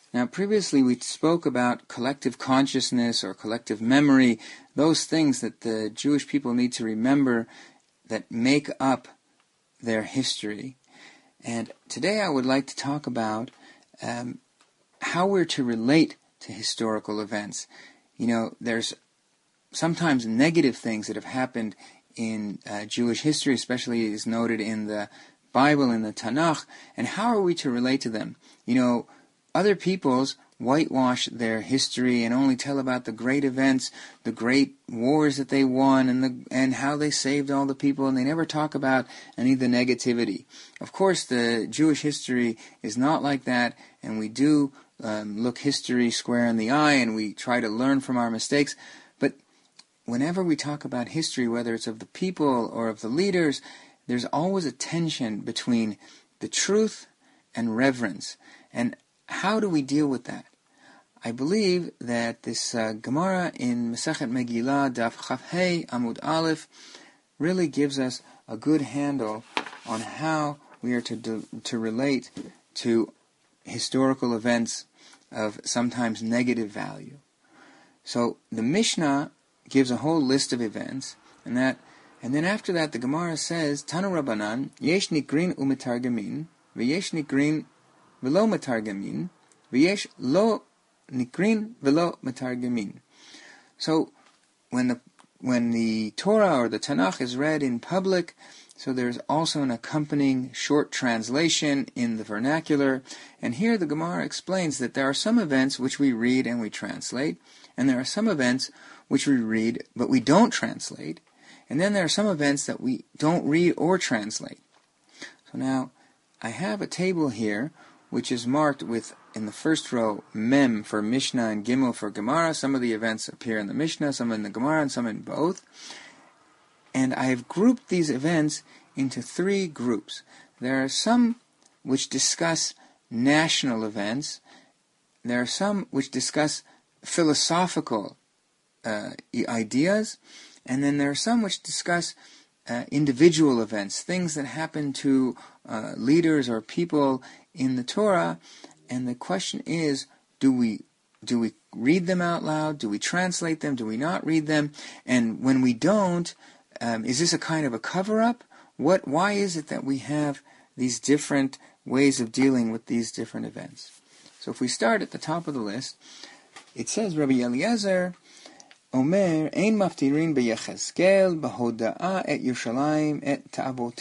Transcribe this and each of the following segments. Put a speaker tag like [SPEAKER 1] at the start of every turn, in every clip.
[SPEAKER 1] Now, previously we spoke about collective consciousness or collective memory, those things that the Jewish people need to remember that make up their history. And today I would like to talk about how we're to relate to historical events. You know, there's sometimes negative things that have happened in Jewish history, especially as noted in the Bible, in the Tanakh, and how are we to relate to them? You know, other peoples whitewash their history and only tell about the great events, the great wars that they won, and how they saved all the people, and they never talk about any of the negativity. Of course, the Jewish history is not like that, and we do look history square in the eye, and we try to learn from our mistakes. But whenever we talk about history, whether it's of the people or of the leaders, there's always a tension between the truth and reverence. And how do we deal with that? I believe that this Gemara in Masechet Megillah, Daf Chaf Hey Amud Aleph, really gives us a good handle on how we are to relate to historical events of sometimes negative value. So the Mishnah gives a whole list of events, and then after that the Gemara says, Tanu Rabbanan, Yesh Nikrin u'metargamin, v'yesh Nikrin v'lo metargamin, v'yesh lo nikrin v'lo metargamin. So when the Torah or the Tanakh is read in public, so there's also an accompanying short translation in the vernacular. And here the Gemara explains that there are some events which we read and we translate, and there are some events which we read but we don't translate, and then there are some events that we don't read or translate. So now I have a table here which is marked with, in the first row, Mem for Mishnah and Gimel for Gemara. Some of the events appear in the Mishnah, some in the Gemara, and some in both. And I have grouped these events into three groups. There are some which discuss national events. There are some which discuss philosophical ideas. And then there are some which discuss individual events, things that happen to leaders or people in the Torah. And the question is, do we read them out loud? Do we translate them? Do we not read them? And when we don't, is this a kind of a cover-up? Why is it that we have these different ways of dealing with these different events? So if we start at the top of the list, it says, Rabbi Eliezer Omer, Ein maftirin b'Yechezkel b'hoda'a et Yerushalayim et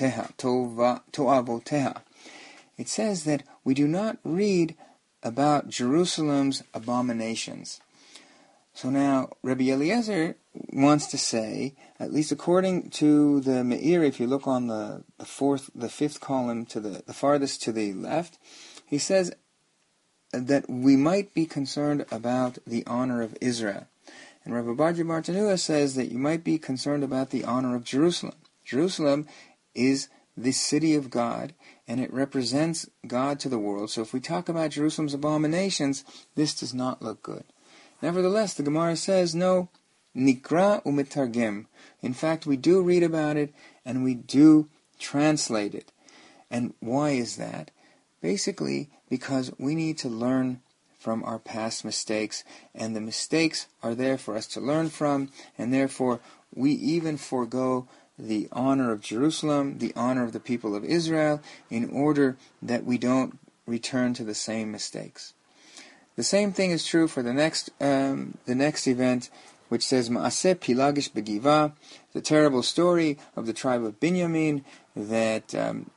[SPEAKER 1] to'avoteha. It says that we do not read about Jerusalem's abominations. So now, Rabbi Eliezer wants to say, at least according to the Meir, if you look on the fifth column to the farthest to the left, he says that we might be concerned about the honor of Israel. And Rabbi Abadya Bartanura says that you might be concerned about the honor of Jerusalem. Jerusalem is the city of God, and it represents God to the world. So if we talk about Jerusalem's abominations, this does not look good. Nevertheless, the Gemara says, no, nikra u'metargem. In fact, we do read about it, and we do translate it. And why is that? Basically, because we need to learn from our past mistakes, and the mistakes are there for us to learn from, and therefore we even forego the honor of Jerusalem, the honor of the people of Israel, in order that we don't return to the same mistakes. The same thing is true for the next event, which says Maaseh Pilagish Begiva, the terrible story of the tribe of Binyamin that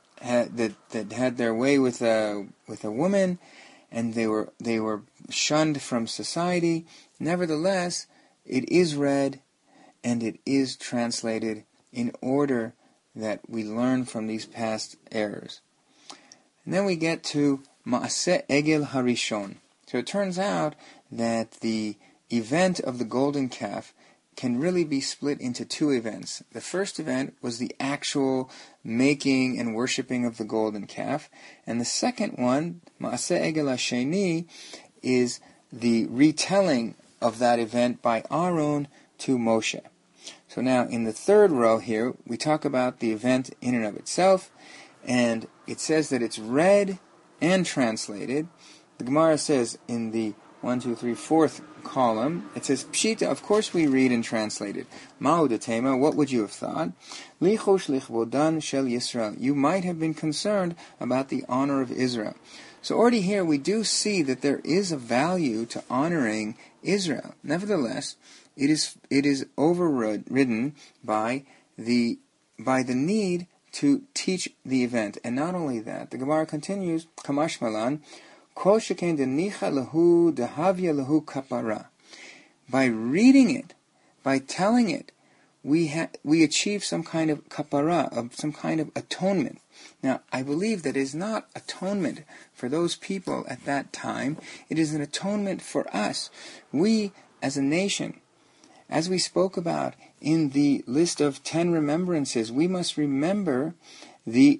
[SPEAKER 1] had their way with a woman, and they were shunned from society. Nevertheless, it is read and it is translated in order that we learn from these past errors. And then we get to Maaseh Egel Harishon. So it turns out that the event of the golden calf can really be split into two events. The first event was the actual making and worshipping of the golden calf, and the second one, Maaseh Egel Hasheni, is the retelling of that event by Aaron to Moshe. So now in the third row here, we talk about the event in and of itself, and it says that it's read and translated, The Gemara says in the 4th column, it says, Pshita, of course we read and translate it. Ma'u detema, what would you have thought? Lichosh lichvodan shel Yisrael. You might have been concerned about the honor of Israel. So already here we do see that there is a value to honoring Israel. Nevertheless, it is overridden by the need to teach the event. And not only that, the Gemara continues, Kamash Malan, Kol sheken denicha lahu dehavya lahu kapara. By reading it, by telling it, we achieve some kind of kapara, some kind of atonement. Now, I believe that is not atonement for those people at that time. It is an atonement for us. We, as a nation, as we spoke about in the list of 10 remembrances, we must remember the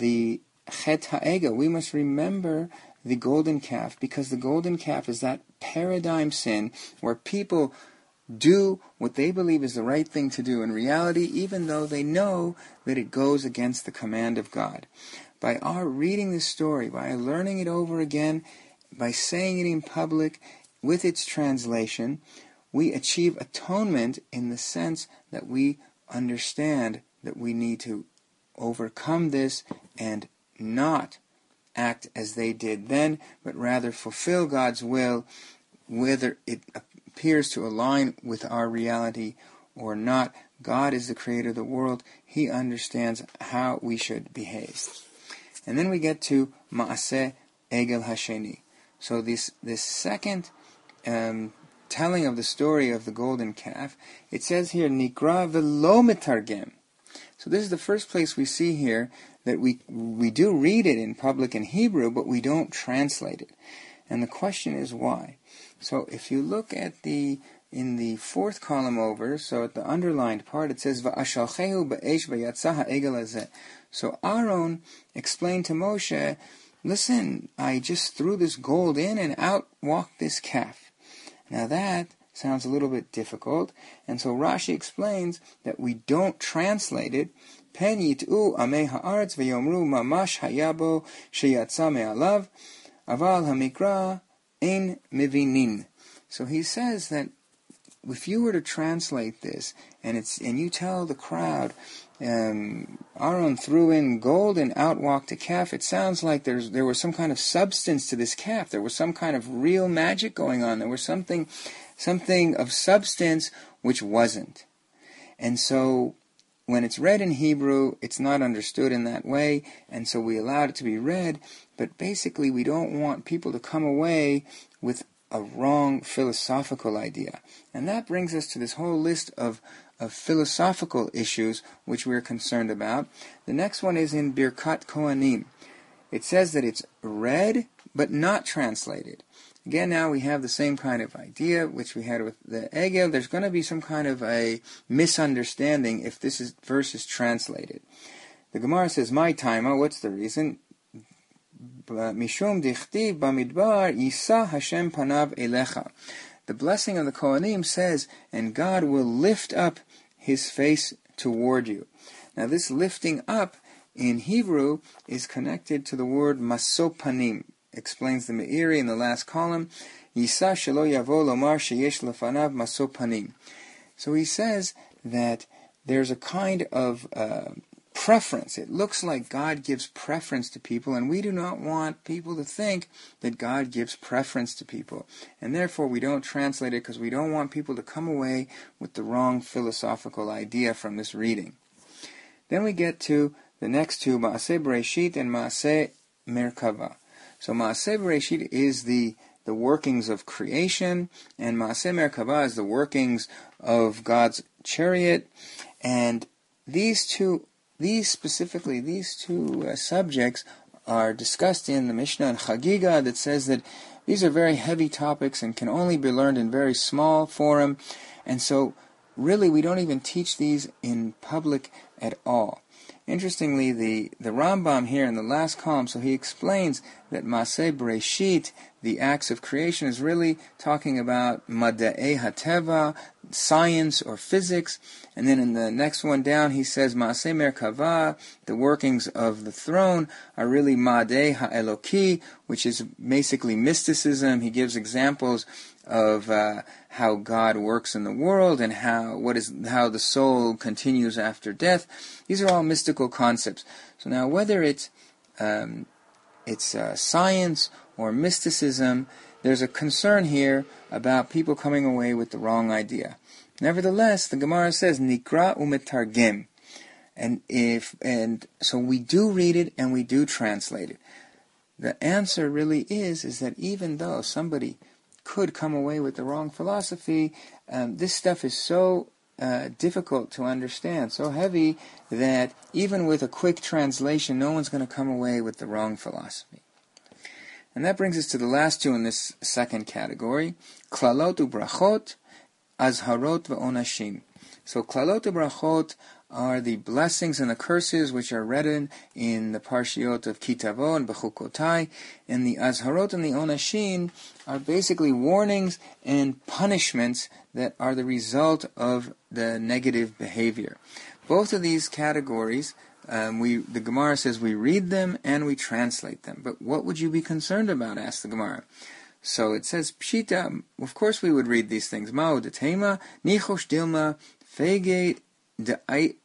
[SPEAKER 1] Chet HaEgel. We must remember the golden calf, because the golden calf is that paradigm sin where people do what they believe is the right thing to do in reality, even though they know that it goes against the command of God. By our reading this story, by learning it over again, by saying it in public with its translation, we achieve atonement in the sense that we understand that we need to overcome this and not act as they did then, but rather fulfill God's will, whether it appears to align with our reality or not. God is the creator of the world. He understands how we should behave. And then we get to Ma'aseh Egel Hasheni. So this second telling of the story of the golden calf, it says here, Nikra velo metargem. So this is the first place we see here that we do read it in public in Hebrew, but we don't translate it. And the question is why. So if you look at in the 4th column over, so at the underlined part, it says, Va'ashalchehu ba'esh v'yatza ha'egel hazeh. So Aaron explained to Moshe, listen, I just threw this gold in and out walked this calf. Now that sounds a little bit difficult, and so Rashi explains that we don't translate it. Pen yit'u amei ha'aretz v'yomru mamash hayabo sheyatza me'alav aval hamikra ein mivinin. So he says that if you were to translate this, and you tell the crowd, Aaron threw in gold and out walked a calf, it sounds like there was some kind of substance to this calf. There was some kind of real magic going on. There was something of substance which wasn't. And so when it's read in Hebrew, it's not understood in that way, and so we allowed it to be read, but basically we don't want people to come away with a wrong philosophical idea. And that brings us to this whole list of philosophical issues which we're concerned about. The next one is in Birkat Kohanim. It says that it's read but not translated. Again, now we have the same kind of idea which we had with the Egel. There's going to be some kind of a misunderstanding if this verse is translated. The Gemara says, "My taima." What's the reason? Mishum dichtiv bamidbar yisa Hashem panav elecha. The blessing of the Kohanim says, and God will lift up His face toward you. Now, this lifting up in Hebrew is connected to the word masopanim. Explains the Meiri in the last column. Yisa shelo yavo lomar sheyesh lefanav masopanim. So he says that there's a kind of preference. It looks like God gives preference to people, and we do not want people to think that God gives preference to people. And therefore we don't translate it because we don't want people to come away with the wrong philosophical idea from this reading. Then we get to the next two, Maaseh Bereshit and Maaseh Merkava. So Maaseh Bereshit is the workings of creation, and Maaseh Merkava is the workings of God's chariot. And these two subjects are discussed in the Mishnah and Chagiga that says that these are very heavy topics and can only be learned in very small forum. And so really we don't even teach these in public at all. Interestingly, the Rambam here in the last column, so he explains that Maaseh Bereshit, the acts of creation, is really talking about Mada'ei HaTeva, science or physics. And then in the next one down, he says Maaseh Merkava, the workings of the throne, are really Mada'ei HaEloki, which is basically mysticism. He gives examples of how God works in the world and how the soul continues after death. These are all mystical concepts. So now, whether it's science or mysticism, there's a concern here about people coming away with the wrong idea. Nevertheless, the Gemara says Nikra umetargem, and so we do read it and we do translate it. The answer really is that even though somebody could come away with the wrong philosophy, this stuff is so difficult to understand, so heavy, that even with a quick translation, no one's going to come away with the wrong philosophy. And that brings us to the last two in this second category, Klalot u'brachot, Azharot ve'onashim. So Klalot u'brachot are the blessings and the curses which are read in the Parshiot of Kitavo and Bechukotai, and the Azharot and the Onashim are basically warnings and punishments that are the result of the negative behavior. Both of these categories, the Gemara says we read them and we translate them. But what would you be concerned about, asks the Gemara. So it says, Pshita, of course we would read these things. Ma'o detema, nichosh dilma, fege de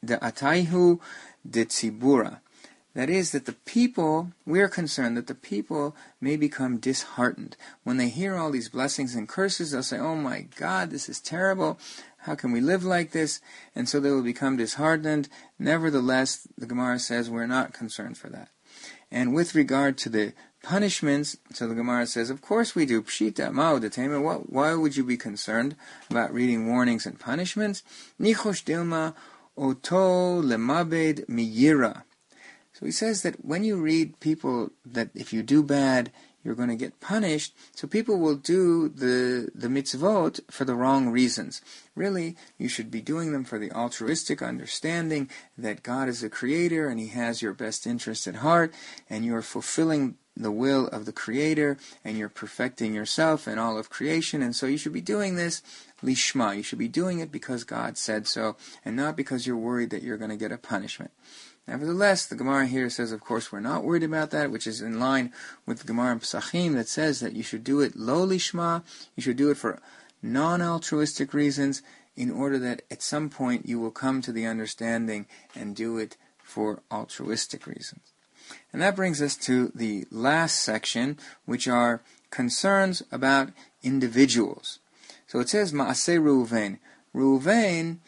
[SPEAKER 1] ataihu de tzibura. That is, that the people, we are concerned that the people may become disheartened. When they hear all these blessings and curses, they'll say, oh my God, this is terrible. How can we live like this? And so they will become disheartened. Nevertheless, the Gemara says we're not concerned for that. And with regard to the punishments, so the Gemara says, of course we do. Pshita, ma'o detema. Why would you be concerned about reading warnings and punishments? Nichosh dilma oto lemabed miyira. So he says that when you read people that if you do bad, you're going to get punished, so people will do the mitzvot for the wrong reasons. Really, you should be doing them for the altruistic understanding that God is the creator and He has your best interest at heart, and you're fulfilling the will of the Creator, and you're perfecting yourself and all of creation, and so you should be doing this lishma. You should be doing it because God said so, and not because you're worried that you're going to get a punishment. Nevertheless, the Gemara here says, of course, we're not worried about that, which is in line with the Gemara in Pesachim that says that you should do it lo lishma, you should do it for non-altruistic reasons, in order that at some point you will come to the understanding and do it for altruistic reasons. And that brings us to the last section, which are concerns about individuals. So it says, Maaseh Reuven. Reuven,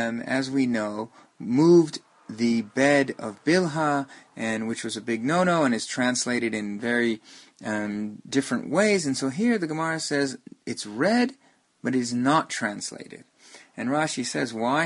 [SPEAKER 1] as we know, moved the bed of Bilhah, and which was a big no-no, and is translated in very different ways. And so here the Gemara says it's read, but it is not translated. And Rashi says, why?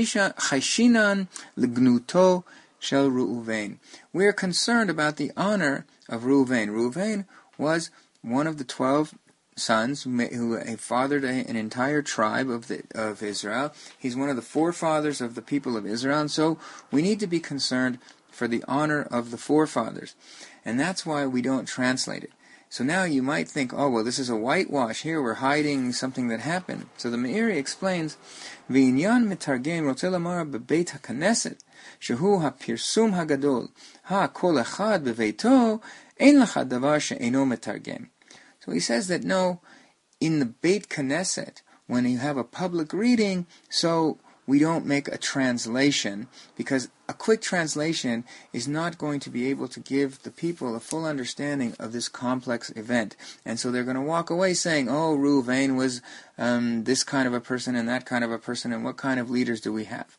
[SPEAKER 1] Chayshinan l'gnuto shel Reuven. We are concerned about the honor of Reuven. Reuven was one of the 12 sons who fathered an entire tribe of Israel. He's one of the forefathers of the people of Israel, and so we need to be concerned for the honor of the forefathers. And that's why we don't translate it. So now you might think, oh, well, this is a whitewash. Here we're hiding something that happened. So the Meiri explains, V'inyan mitargem rotzeh lamar bebeit haKnesset, shehu hapirsum hagadol, kol echad beveito, ein lecha davar she'eino mitargem. So he says that no, in the Beit Knesset, when you have a public reading, so we don't make a translation, because a quick translation is not going to be able to give the people a full understanding of this complex event. And so they're going to walk away saying, oh, Reuven was this kind of a person and that kind of a person, and what kind of leaders do we have?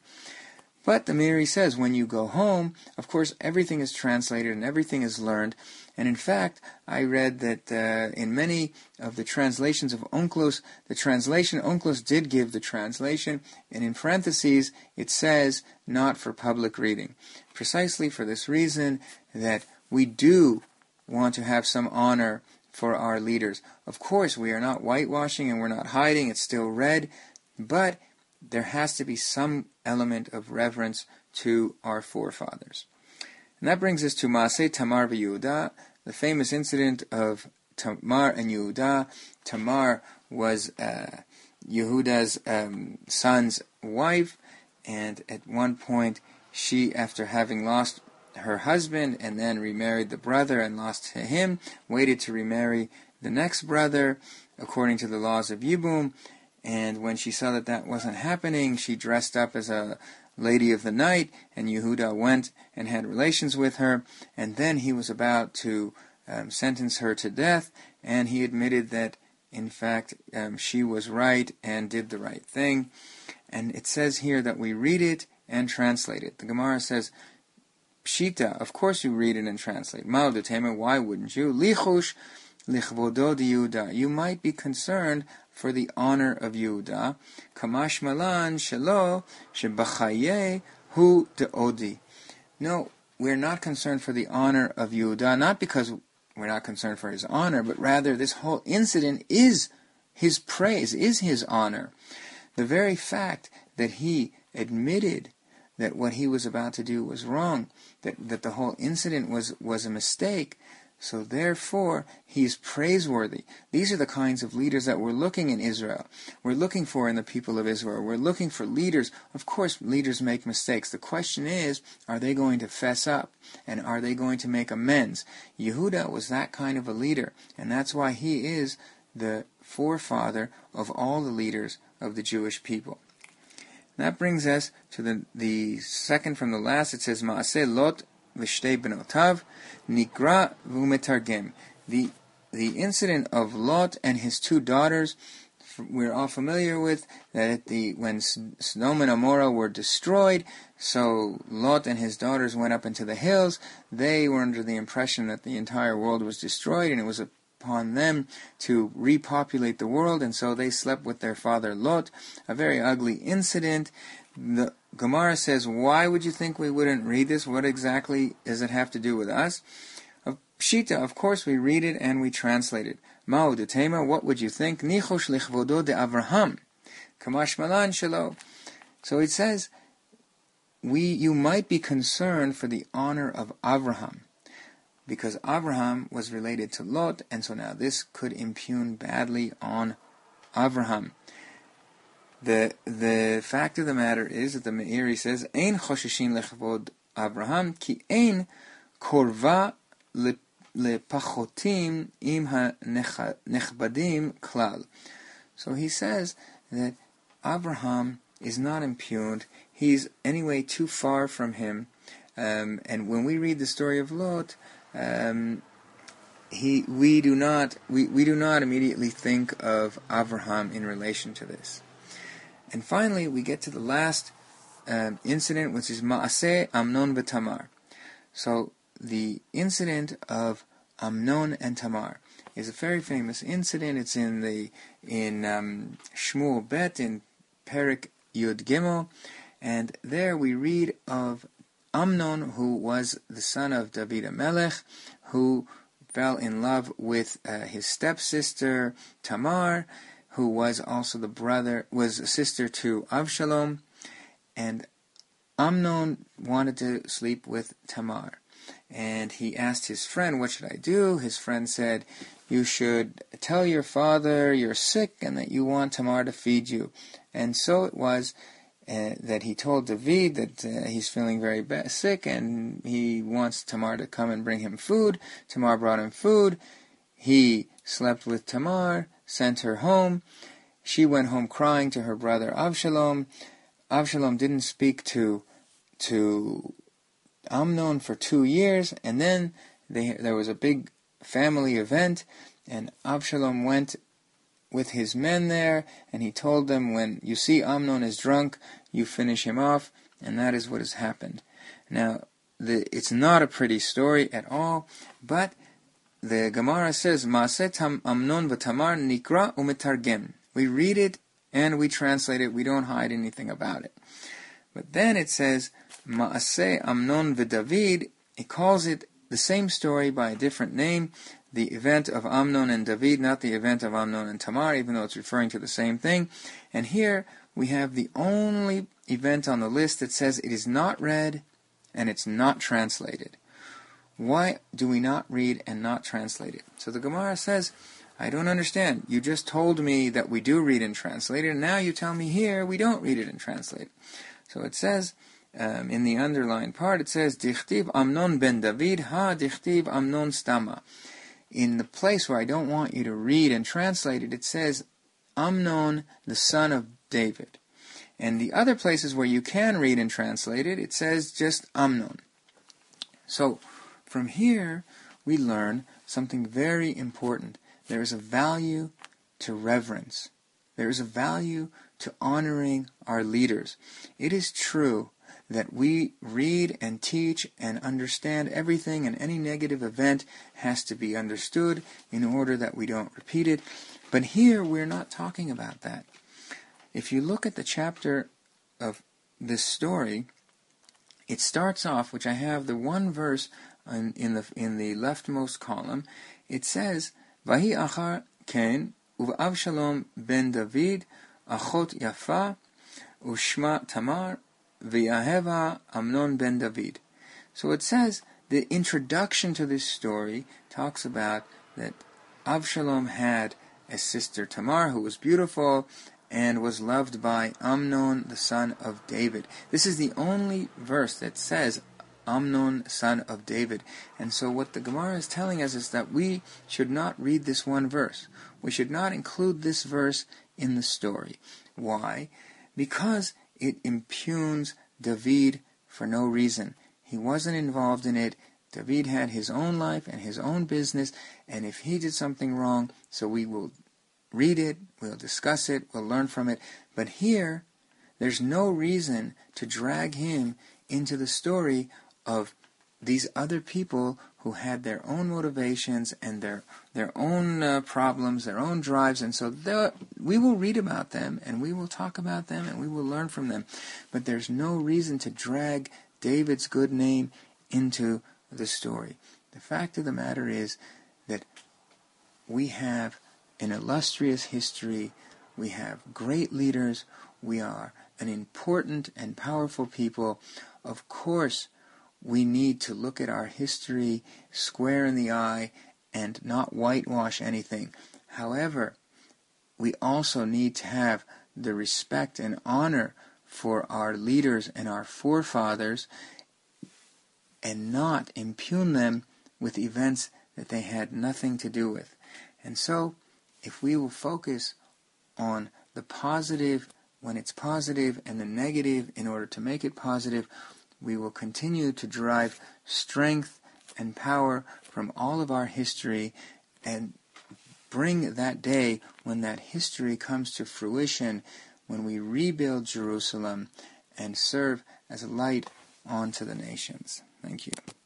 [SPEAKER 1] But the Meiri says, when you go home, of course, everything is translated and everything is learned. And in fact, I read that in many of the translations of Onkelos, the translation Onkelos did give the translation, and in parentheses, it says, not for public reading. Precisely for this reason, that we do want to have some honor for our leaders. Of course, we are not whitewashing and we're not hiding, it's still read, but there has to be some element of reverence to our forefathers. And that brings us to Maaseh Tamar v'Yehuda. the famous incident of Tamar and Yehuda. Tamar was Yehuda's son's wife, and at one point she, after having lost her husband and then remarried the brother and lost him, waited to remarry the next brother according to the laws of Yibum. And when she saw that that wasn't happening, she dressed up as a lady of the night, and Yehuda went and had relations with her, and then he was about to sentence her to death, and he admitted that in fact she was right and did the right thing. And it says here that we read it and translate it. The Gemara says, Pshita, of course you read it and translate. Ma'odetema, why wouldn't you? Lichush lichvodo de Yehuda. You might be concerned for the honor of Yehuda. Kamash malan shelo shebachaye hu deodi. No, we're not concerned for the honor of Yehuda, not because we're not concerned for his honor, but rather this whole incident is his praise, is his honor. The very fact that he admitted that what he was about to do was wrong, that the whole incident was a mistake, so therefore he's praiseworthy. These are the kinds of leaders that we're looking in Israel. We're looking for in the people of Israel. We're looking for leaders. Of course, leaders make mistakes. The question is, are they going to fess up? And are they going to make amends? Yehuda was that kind of a leader, and that's why he is the forefather of all the leaders of the Jewish people. That brings us to the second from the last. It says, Maaseh Lot v'shtei benotav nikra v'umetargem. The incident of Lot and his two daughters, we're all familiar with, that when Sodom and Gomorrah were destroyed, so Lot and his daughters went up into the hills. They were under the impression that the entire world was destroyed, and it was upon them to repopulate the world, and so they slept with their father Lot. A very ugly incident. The Gemara says, why would you think we wouldn't read this? What exactly does it have to do with us? Pshita, of course we read it and we translate it. Ma'u de Tema, what would you think? Nichosh lichvodo de Avraham. Kamash malan shelo. So it says, you might be concerned for the honor of Avraham, because Avraham was related to Lot, and so now this could impugn badly on Avraham. The fact of the matter is that the Meiri says, Ein choshishin lechvod Avraham, ki ein korva lepachotim im ha-nechbadim klal. So he says that Avraham is not impugned. He's anyway too far from him. And when we read the story of Lot, we do not immediately think of Avraham in relation to this. And finally, we get to the last incident, which is Maaseh Amnon v'Tamar. So the incident of Amnon and Tamar is a very famous incident. It's in Shmuel Bet in Perek Yud Gimel, and there we read of Amnon, who was the son of David HaMelech, who fell in love with his stepsister Tamar, who was also was a sister to Avshalom, and Amnon wanted to sleep with Tamar. And he asked his friend, what should I do? His friend said, you should tell your father you're sick and that you want Tamar to feed you. And so it was that he told David that he's feeling very sick and he wants Tamar to come and bring him food. Tamar brought him food. He slept with Tamar, sent her home. She went home crying to her brother Avshalom. Avshalom didn't speak to Amnon for 2 years, and then there was a big family event, and Avshalom went with his men there, and he told them, when you see Amnon is drunk, you finish him off, and that is what has happened. Now, it's not a pretty story at all, but the Gemara says, Maaseh Amnon v'Tamar nikra umetargem. We read it and we translate it. We don't hide anything about it. But then it says, Maaseh Amnon v'David. It calls it the same story by a different name. The event of Amnon and David, not the event of Amnon and Tamar, even though it's referring to the same thing. And here we have the only event on the list that says it is not read and it's not translated. Why do we not read and not translate it? So the Gemara says, I don't understand. You just told me that we do read and translate it, and now you tell me here we don't read it and translate it. So it says, in the underlined part, it says, Dichtiv Amnon ben David, ha Dichtiv Amnon stama. In the place where I don't want you to read and translate it, it says, Amnon, the son of David. And the other places where you can read and translate it, it says just Amnon. So, from here, we learn something very important. There is a value to reverence. There is a value to honoring our leaders. It is true that we read and teach and understand everything, and any negative event has to be understood in order that we don't repeat it. But here, we're not talking about that. If you look at the chapter of this story, it starts off, which I have the one verse in the leftmost column. It says, "Vahi achar ken u'Avshalom ben David achot yafa u'shma Tamar v'yaheva Amnon ben David." So it says the introduction to this story talks about that Avshalom had a sister Tamar who was beautiful and was loved by Amnon, the son of David. This is the only verse that says Amnon, son of David. And so what the Gemara is telling us is that we should not read this one verse. We should not include this verse in the story. Why? Because it impugns David for no reason. He wasn't involved in it. David had his own life and his own business, and if he did something wrong, so we will read it, we'll discuss it, we'll learn from it. But here, there's no reason to drag him into the story of these other people who had their own motivations and their own problems, their own drives, and so we will read about them, and we will talk about them, and we will learn from them. But there's no reason to drag David's good name into the story. The fact of the matter is that we have an illustrious history, we have great leaders, we are an important and powerful people. Of course, we need to look at our history square in the eye and not whitewash anything. However, we also need to have the respect and honor for our leaders and our forefathers and not impugn them with events that they had nothing to do with. And so, if we will focus on the positive when it's positive and the negative in order to make it positive, we will continue to derive strength and power from all of our history and bring that day when that history comes to fruition, when we rebuild Jerusalem and serve as a light onto the nations. Thank you.